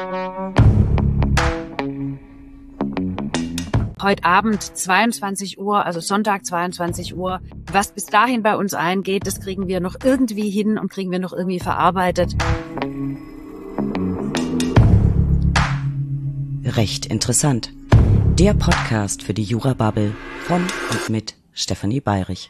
Heute Abend 22 Uhr, also Sonntag 22 Uhr. Was bis dahin bei uns eingeht, das kriegen wir noch irgendwie hin und kriegen wir noch irgendwie verarbeitet. Recht interessant. Der Podcast für die Jura-Bubble von und mit Stefanie Bayrich.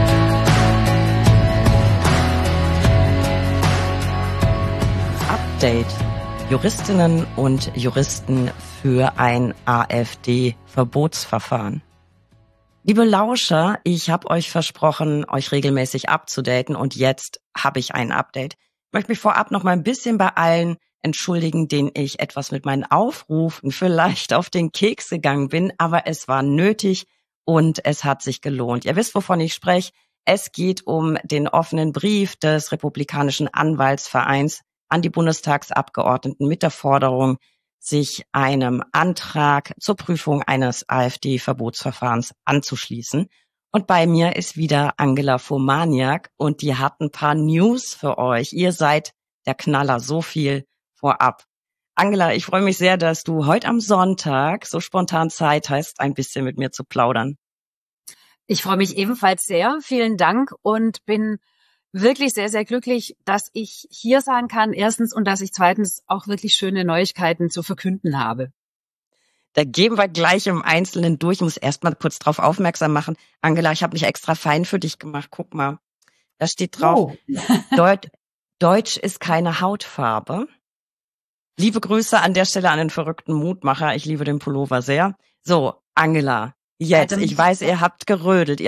Update. Juristinnen und Juristen für ein AfD-Verbotsverfahren. Liebe Lauscher, ich habe euch versprochen, euch regelmäßig upzudaten und jetzt habe ich ein Update. Ich möchte mich vorab noch mal ein bisschen bei allen entschuldigen, denen ich etwas mit meinen Aufrufen vielleicht auf den Keks gegangen bin, aber es war nötig und es hat sich gelohnt. Ihr wisst, wovon ich spreche. Es geht um den offenen Brief des Republikanischen Anwaltsvereins an die Bundestagsabgeordneten mit der Forderung, sich einem Antrag zur Prüfung eines AfD-Verbotsverfahrens anzuschließen. Und bei mir ist wieder Angela Fomaniak und die hat ein paar News für euch. Ihr seid der Knaller, so viel vorab. Angela, ich freue mich sehr, dass du heute am Sonntag so spontan Zeit hast, ein bisschen mit mir zu plaudern. Ich freue mich ebenfalls sehr. Vielen Dank und bin wirklich sehr, sehr glücklich, dass ich hier sein kann, erstens, und dass ich zweitens auch wirklich schöne Neuigkeiten zu verkünden habe. Da gehen wir gleich im Einzelnen durch. Ich muss erst mal kurz drauf aufmerksam machen. Angela, ich habe mich extra fein für dich gemacht. Guck mal, da steht drauf, Deutsch ist keine Hautfarbe. Liebe Grüße an der Stelle an den verrückten Mutmacher. Ich liebe den Pullover sehr. So, Angela, jetzt, ich weiß, ihr habt gerödelt.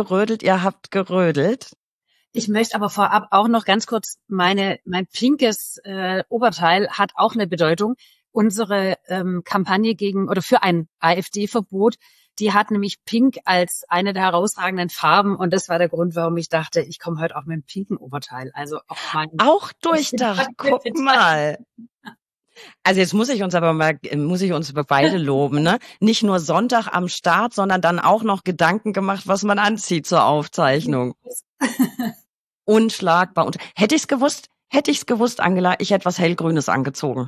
Ich möchte aber vorab auch noch ganz kurz mein pinkes Oberteil hat auch eine Bedeutung. Unsere Kampagne für ein AfD-Verbot, die hat nämlich Pink als eine der herausragenden Farben und das war der Grund, warum ich dachte, ich komme heute auch mit dem pinken Oberteil. Also auch durchdacht. Guck mal. Also jetzt muss ich uns beide loben, ne? Nicht nur Sonntag am Start, sondern dann auch noch Gedanken gemacht, was man anzieht zur Aufzeichnung. Unschlagbar. Und hätte ich's gewusst, Angela, ich hätte was Hellgrünes angezogen.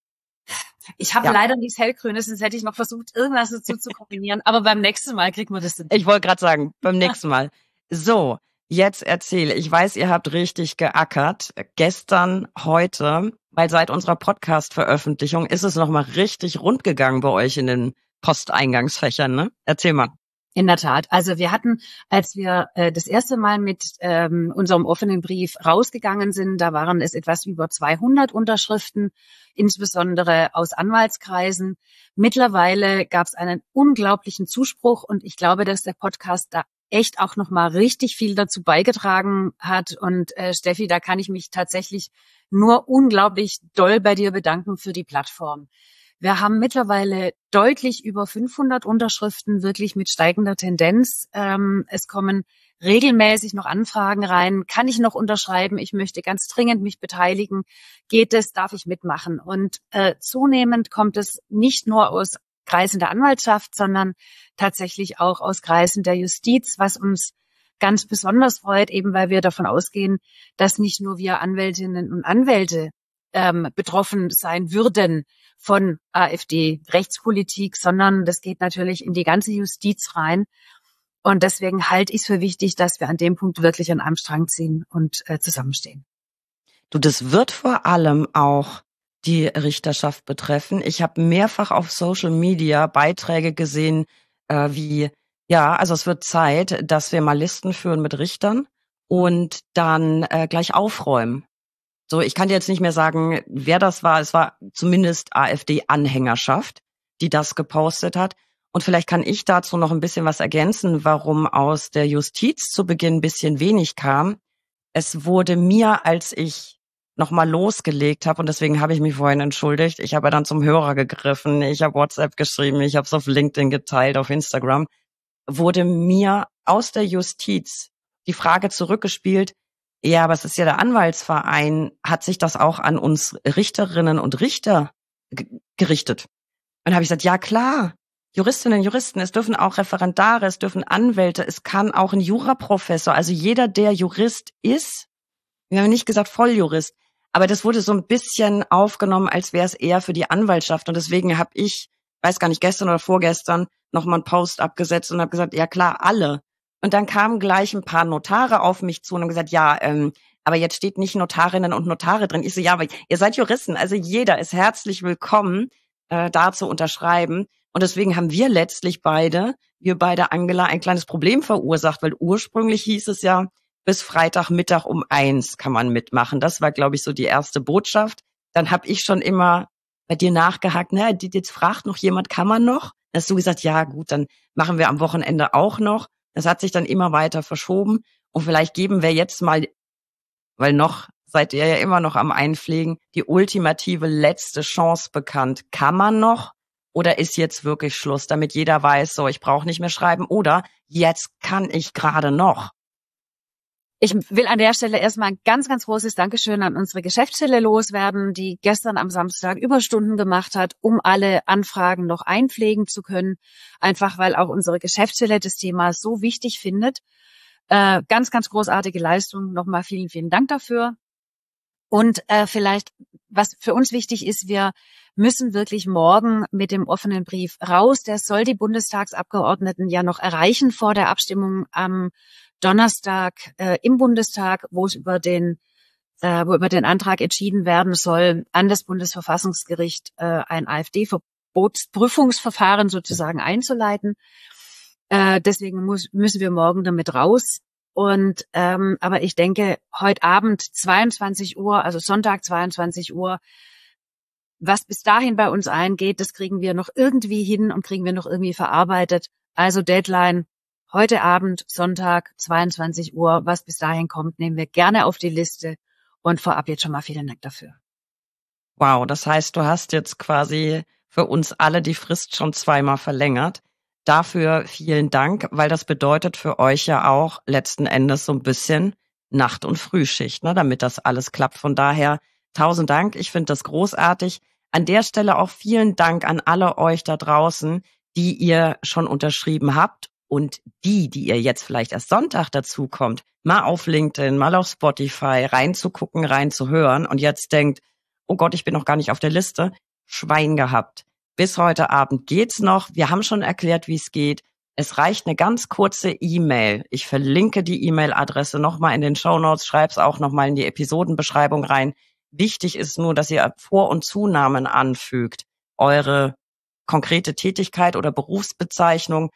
Ich habe leider nichts Hellgrünes, sonst hätte ich noch versucht, irgendwas dazu zu kombinieren. Aber beim nächsten Mal kriegt man das hin. Ich wollte gerade sagen, beim nächsten Mal. So, jetzt erzähle. Ich weiß, ihr habt richtig geackert. Gestern, heute, weil seit unserer Podcast-Veröffentlichung ist es nochmal richtig rund gegangen bei euch in den Posteingangsfächern, ne? Erzähl mal. In der Tat. Also wir hatten, als wir das erste Mal mit unserem offenen Brief rausgegangen sind, da waren es etwas über 200 Unterschriften, insbesondere aus Anwaltskreisen. Mittlerweile gab es einen unglaublichen Zuspruch und ich glaube, dass der Podcast da echt auch nochmal richtig viel dazu beigetragen hat. Und Steffi, da kann ich mich tatsächlich nur unglaublich doll bei dir bedanken für die Plattform. Wir haben mittlerweile deutlich über 500 Unterschriften, wirklich mit steigender Tendenz. Es kommen regelmäßig noch Anfragen rein. Kann ich noch unterschreiben? Ich möchte ganz dringend mich beteiligen. Geht es? Darf ich mitmachen? Und zunehmend kommt es nicht nur aus Kreisen der Anwaltschaft, sondern tatsächlich auch aus Kreisen der Justiz, was uns ganz besonders freut, eben weil wir davon ausgehen, dass nicht nur wir Anwältinnen und Anwälte betroffen sein würden von AfD-Rechtspolitik, sondern das geht natürlich in die ganze Justiz rein. Und deswegen halte ich es für wichtig, dass wir an dem Punkt wirklich an einem Strang ziehen und zusammenstehen. Du, das wird vor allem auch die Richterschaft betreffen. Ich habe mehrfach auf Social Media Beiträge gesehen, also es wird Zeit, dass wir mal Listen führen mit Richtern und dann gleich aufräumen. So, ich kann dir jetzt nicht mehr sagen, wer das war. Es war zumindest AfD-Anhängerschaft, die das gepostet hat. Und vielleicht kann ich dazu noch ein bisschen was ergänzen, warum aus der Justiz zu Beginn ein bisschen wenig kam. Es wurde mir, als ich nochmal losgelegt habe, und deswegen habe ich mich vorhin entschuldigt, ich habe dann zum Hörer gegriffen, ich habe WhatsApp geschrieben, ich habe es auf LinkedIn geteilt, auf Instagram, wurde mir aus der Justiz die Frage zurückgespielt, ja, aber es ist ja der Anwaltsverein, hat sich das auch an uns Richterinnen und Richter gerichtet? Und dann habe ich gesagt, ja klar, Juristinnen, Juristen, es dürfen auch Referendare, es dürfen Anwälte, es kann auch ein Juraprofessor, also jeder, der Jurist ist, wir haben nicht gesagt Volljurist, Aber das wurde so ein bisschen aufgenommen, als wäre es eher für die Anwaltschaft. Und deswegen habe ich, weiß gar nicht, gestern oder vorgestern nochmal einen Post abgesetzt und habe gesagt, ja klar, alle. Und dann kamen gleich ein paar Notare auf mich zu und haben gesagt, ja, aber jetzt steht nicht Notarinnen und Notare drin. Ich so, ja, aber ihr seid Juristen, also jeder ist herzlich willkommen, da zu unterschreiben. Und deswegen haben wir beide Angela, ein kleines Problem verursacht, weil ursprünglich hieß es ja, bis Freitagmittag um 1 kann man mitmachen. Das war, glaube ich, so die erste Botschaft. Dann habe ich schon immer bei dir nachgehakt, jetzt fragt noch jemand, kann man noch? Dann hast du gesagt, ja gut, dann machen wir am Wochenende auch noch. Das hat sich dann immer weiter verschoben. Und vielleicht geben wir jetzt mal, weil noch seid ihr ja immer noch am Einpflegen, die ultimative letzte Chance bekannt. Kann man noch? Oder ist jetzt wirklich Schluss, damit jeder weiß, so, ich brauche nicht mehr schreiben oder jetzt kann ich gerade noch? Ich will an der Stelle erstmal ein ganz, ganz großes Dankeschön an unsere Geschäftsstelle loswerden, die gestern am Samstag Überstunden gemacht hat, um alle Anfragen noch einpflegen zu können. Einfach weil auch unsere Geschäftsstelle das Thema so wichtig findet. Ganz, ganz großartige Leistung. Nochmal vielen, vielen Dank dafür. Und vielleicht, was für uns wichtig ist, wir müssen wirklich morgen mit dem offenen Brief raus. Der soll die Bundestagsabgeordneten ja noch erreichen vor der Abstimmung am Donnerstag im Bundestag, wo über den Antrag entschieden werden soll, an das Bundesverfassungsgericht ein AfD-Verbotsprüfungsverfahren sozusagen einzuleiten. Deswegen müssen wir morgen damit raus. Und aber ich denke, heute Abend 22 Uhr, also Sonntag 22 Uhr, was bis dahin bei uns eingeht, das kriegen wir noch irgendwie hin und kriegen wir noch irgendwie verarbeitet. Also Deadline heute Abend, Sonntag, 22 Uhr, was bis dahin kommt, nehmen wir gerne auf die Liste und vorab jetzt schon mal vielen Dank dafür. Wow, das heißt, du hast jetzt quasi für uns alle die Frist schon zweimal verlängert. Dafür vielen Dank, weil das bedeutet für euch ja auch letzten Endes so ein bisschen Nacht- und Frühschicht, ne, damit das alles klappt. Von daher 1000 Dank, ich finde das großartig. An der Stelle auch vielen Dank an alle euch da draußen, die ihr schon unterschrieben habt. Und die ihr jetzt vielleicht erst Sonntag dazu kommt, mal auf LinkedIn, mal auf Spotify reinzugucken, reinzuhören und jetzt denkt, oh Gott, ich bin noch gar nicht auf der Liste, Schwein gehabt. Bis heute Abend geht's noch. Wir haben schon erklärt, wie es geht. Es reicht eine ganz kurze E-Mail. Ich verlinke die E-Mail-Adresse nochmal in den Shownotes, schreib's auch nochmal in die Episodenbeschreibung rein. Wichtig ist nur, dass ihr Vor- und Zunamen anfügt. Eure konkrete Tätigkeit oder Berufsbezeichnung.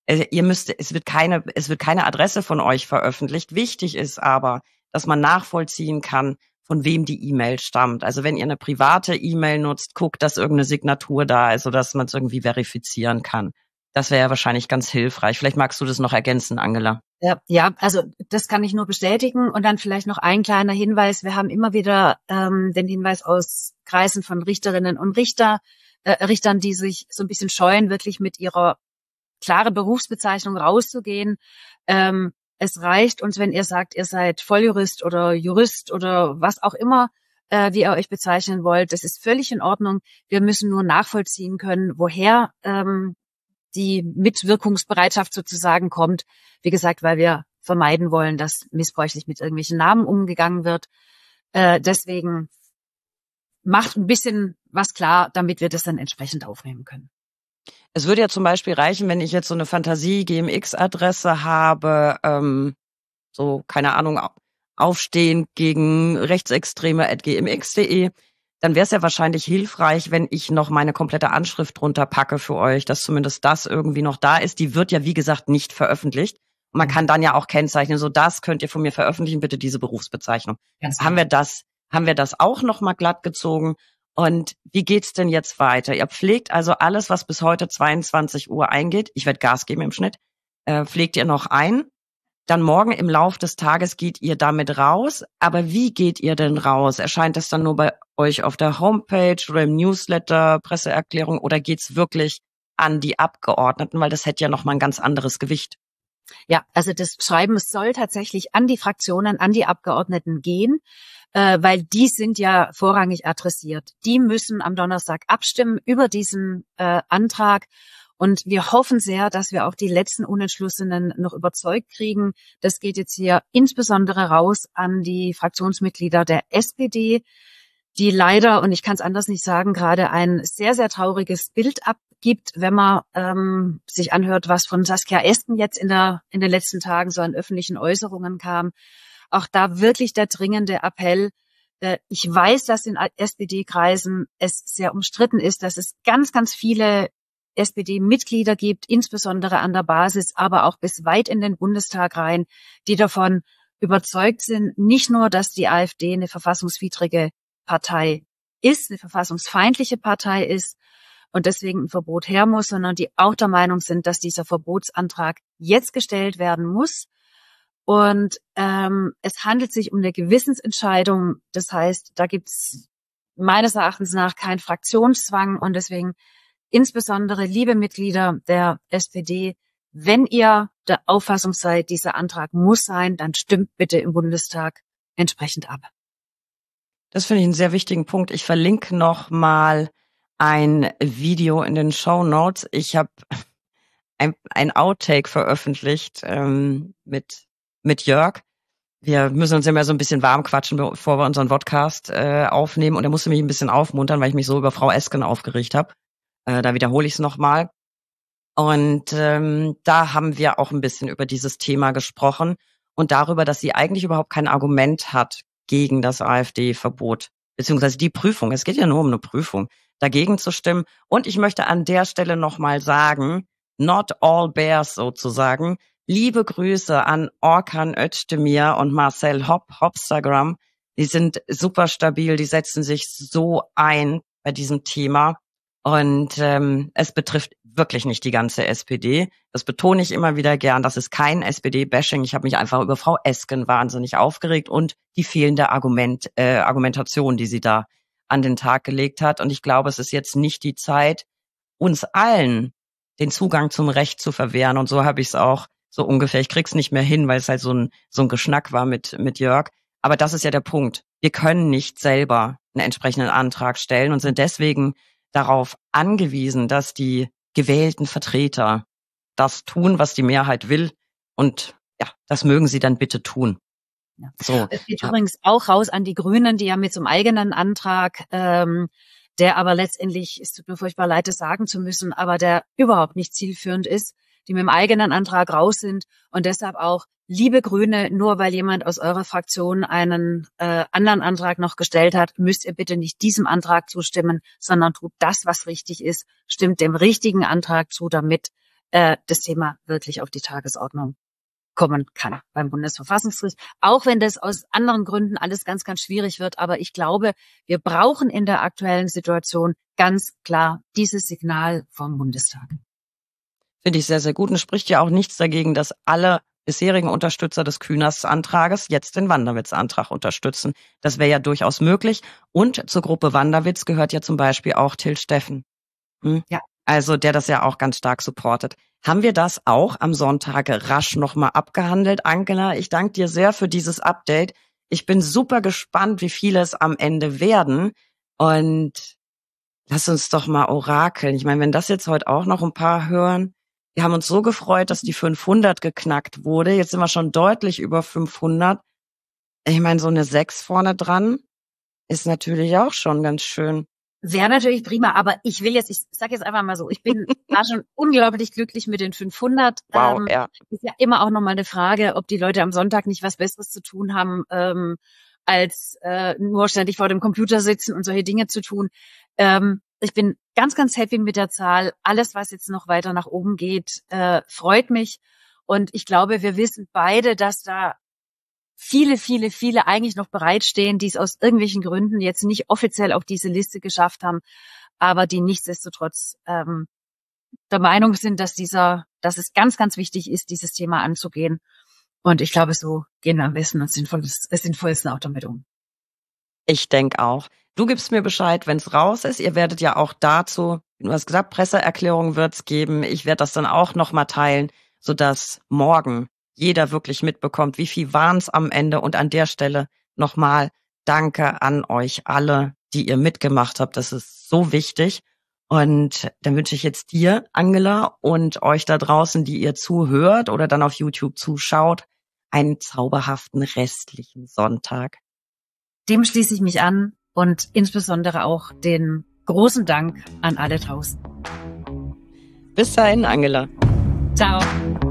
Es wird keine Adresse von euch veröffentlicht. Wichtig ist aber, dass man nachvollziehen kann, von wem die E-Mail stammt. Also wenn ihr eine private E-Mail nutzt, guckt, dass irgendeine Signatur da ist, sodass man es irgendwie verifizieren kann. Das wäre ja wahrscheinlich ganz hilfreich. Vielleicht magst du das noch ergänzen, Angela. Ja, also das kann ich nur bestätigen. Und dann vielleicht noch ein kleiner Hinweis. Wir haben immer wieder den Hinweis aus Kreisen von Richterinnen und Richtern, die sich so ein bisschen scheuen, wirklich mit ihrer klare Berufsbezeichnung rauszugehen. Es reicht uns, wenn ihr sagt, ihr seid Volljurist oder Jurist oder was auch immer, wie ihr euch bezeichnen wollt. Das ist völlig in Ordnung. Wir müssen nur nachvollziehen können, woher die Mitwirkungsbereitschaft sozusagen kommt. Wie gesagt, weil wir vermeiden wollen, dass missbräuchlich mit irgendwelchen Namen umgegangen wird. Deswegen macht ein bisschen was klar, damit wir das dann entsprechend aufnehmen können. Es würde ja zum Beispiel reichen, wenn ich jetzt so eine Fantasie-GMX-Adresse habe, so, keine Ahnung, aufstehen gegen Rechtsextreme@gmx.de, dann wäre es ja wahrscheinlich hilfreich, wenn ich noch meine komplette Anschrift drunter packe für euch, dass zumindest das irgendwie noch da ist. Die wird ja, wie gesagt, nicht veröffentlicht. Und man kann dann ja auch kennzeichnen, so das könnt ihr von mir veröffentlichen, bitte diese Berufsbezeichnung. Haben wir das auch noch mal glatt gezogen? Und wie geht's denn jetzt weiter? Ihr pflegt also alles, was bis heute 22 Uhr eingeht. Ich werde Gas geben im Schnitt. Pflegt ihr noch ein? Dann morgen im Lauf des Tages geht ihr damit raus. Aber wie geht ihr denn raus? Erscheint das dann nur bei euch auf der Homepage oder im Newsletter, Presseerklärung oder geht's wirklich an die Abgeordneten? Weil das hätte ja noch mal ein ganz anderes Gewicht. Ja, also das Schreiben soll tatsächlich an die Fraktionen, an die Abgeordneten gehen, weil die sind ja vorrangig adressiert. Die müssen am Donnerstag abstimmen über diesen Antrag. Und wir hoffen sehr, dass wir auch die letzten Unentschlossenen noch überzeugt kriegen. Das geht jetzt hier insbesondere raus an die Fraktionsmitglieder der SPD, die leider, und ich kann es anders nicht sagen, gerade ein sehr, sehr trauriges Bild abgibt, wenn man sich anhört, was von Saskia Esken jetzt in den letzten Tagen so an öffentlichen Äußerungen kam. Auch da wirklich der dringende Appell. Ich weiß, dass in SPD-Kreisen es sehr umstritten ist, dass es ganz, ganz viele SPD-Mitglieder gibt, insbesondere an der Basis, aber auch bis weit in den Bundestag rein, die davon überzeugt sind, nicht nur, dass die AfD eine verfassungswidrige Partei ist, eine verfassungsfeindliche Partei ist und deswegen ein Verbot her muss, sondern die auch der Meinung sind, dass dieser Verbotsantrag jetzt gestellt werden muss. Und es handelt sich um eine Gewissensentscheidung. Das heißt, da gibt es meines Erachtens nach keinen Fraktionszwang. Und deswegen insbesondere, liebe Mitglieder der SPD, wenn ihr der Auffassung seid, dieser Antrag muss sein, dann stimmt bitte im Bundestag entsprechend ab. Das finde ich einen sehr wichtigen Punkt. Ich verlinke noch mal ein Video in den Shownotes. Ich habe ein Outtake veröffentlicht mit Jörg. Wir müssen uns immer so ein bisschen warm quatschen, bevor wir unseren Podcast aufnehmen. Und er musste mich ein bisschen aufmuntern, weil ich mich so über Frau Esken aufgeregt habe. Da wiederhole ich es nochmal. Und da haben wir auch ein bisschen über dieses Thema gesprochen und darüber, dass sie eigentlich überhaupt kein Argument hat gegen das AfD-Verbot, beziehungsweise die Prüfung. Es geht ja nur um eine Prüfung, dagegen zu stimmen. Und ich möchte an der Stelle nochmal sagen, not all bears sozusagen. Liebe Grüße an Orkan Özdemir und Marcel Hopstagram. Die sind super stabil, die setzen sich so ein bei diesem Thema. Und es betrifft wirklich nicht die ganze SPD. Das betone ich immer wieder gern. Das ist kein SPD-Bashing. Ich habe mich einfach über Frau Esken wahnsinnig aufgeregt und die fehlende Argumentation, die sie da an den Tag gelegt hat. Und ich glaube, es ist jetzt nicht die Zeit, uns allen den Zugang zum Recht zu verwehren. Und so habe ich es auch so ungefähr. Ich krieg's nicht mehr hin, weil es halt so ein Geschnack war mit Jörg. Aber das ist ja der Punkt. Wir können nicht selber einen entsprechenden Antrag stellen und sind deswegen darauf angewiesen, dass die gewählten Vertreter das tun, was die Mehrheit will. Und ja, das mögen sie dann bitte tun. Ja. So. Es geht übrigens auch raus an die Grünen, die ja mit so einem eigenen Antrag, der aber letztendlich, es tut mir furchtbar leid, das sagen zu müssen, aber der überhaupt nicht zielführend ist, die mit dem eigenen Antrag raus sind und deshalb auch, liebe Grüne, nur weil jemand aus eurer Fraktion einen anderen Antrag noch gestellt hat, müsst ihr bitte nicht diesem Antrag zustimmen, sondern tut das, was richtig ist, stimmt dem richtigen Antrag zu, damit das Thema wirklich auf die Tagesordnung kommen kann beim Bundesverfassungsgericht. Auch wenn das aus anderen Gründen alles ganz, ganz schwierig wird. Aber ich glaube, wir brauchen in der aktuellen Situation ganz klar dieses Signal vom Bundestag. Finde ich sehr, sehr gut und spricht ja auch nichts dagegen, dass alle bisherigen Unterstützer des Kühners-Antrages jetzt den Wanderwitz-Antrag unterstützen. Das wäre ja durchaus möglich. Und zur Gruppe Wanderwitz gehört ja zum Beispiel auch Till Steffen. Ja. Also der das ja auch ganz stark supportet. Haben wir das auch am Sonntag rasch nochmal abgehandelt? Angela, ich danke dir sehr für dieses Update. Ich bin super gespannt, wie viele es am Ende werden. Und lass uns doch mal orakeln. Ich meine, wenn das jetzt heute auch noch ein paar hören. Wir haben uns so gefreut, dass die 500 geknackt wurde. Jetzt sind wir schon deutlich über 500. Ich meine, so eine 6 vorne dran ist natürlich auch schon ganz schön. Wäre natürlich prima, aber ich sage jetzt einfach mal so, ich war schon unglaublich glücklich mit den 500. Wow, ja. Ist ja immer auch nochmal eine Frage, ob die Leute am Sonntag nicht was Besseres zu tun haben, als nur ständig vor dem Computer sitzen und solche Dinge zu tun. Ich bin ganz, ganz happy mit der Zahl. Alles, was jetzt noch weiter nach oben geht, freut mich. Und ich glaube, wir wissen beide, dass da viele, viele, viele eigentlich noch bereitstehen, die es aus irgendwelchen Gründen jetzt nicht offiziell auf diese Liste geschafft haben, aber die nichtsdestotrotz der Meinung sind, dass es ganz, ganz wichtig ist, dieses Thema anzugehen. Und ich glaube, so gehen wir am besten und sinnvollsten auch damit um. Ich denke auch. Du gibst mir Bescheid, wenn es raus ist. Ihr werdet ja auch dazu, du hast gesagt, Presseerklärung wird's geben. Ich werde das dann auch nochmal teilen, sodass morgen jeder wirklich mitbekommt, wie viel waren es am Ende. Und an der Stelle nochmal Danke an euch alle, die ihr mitgemacht habt. Das ist so wichtig. Und dann wünsche ich jetzt dir, Angela, und euch da draußen, die ihr zuhört oder dann auf YouTube zuschaut, einen zauberhaften restlichen Sonntag. Dem schließe ich mich an und insbesondere auch den großen Dank an alle draußen. Bis dahin, Angela. Ciao.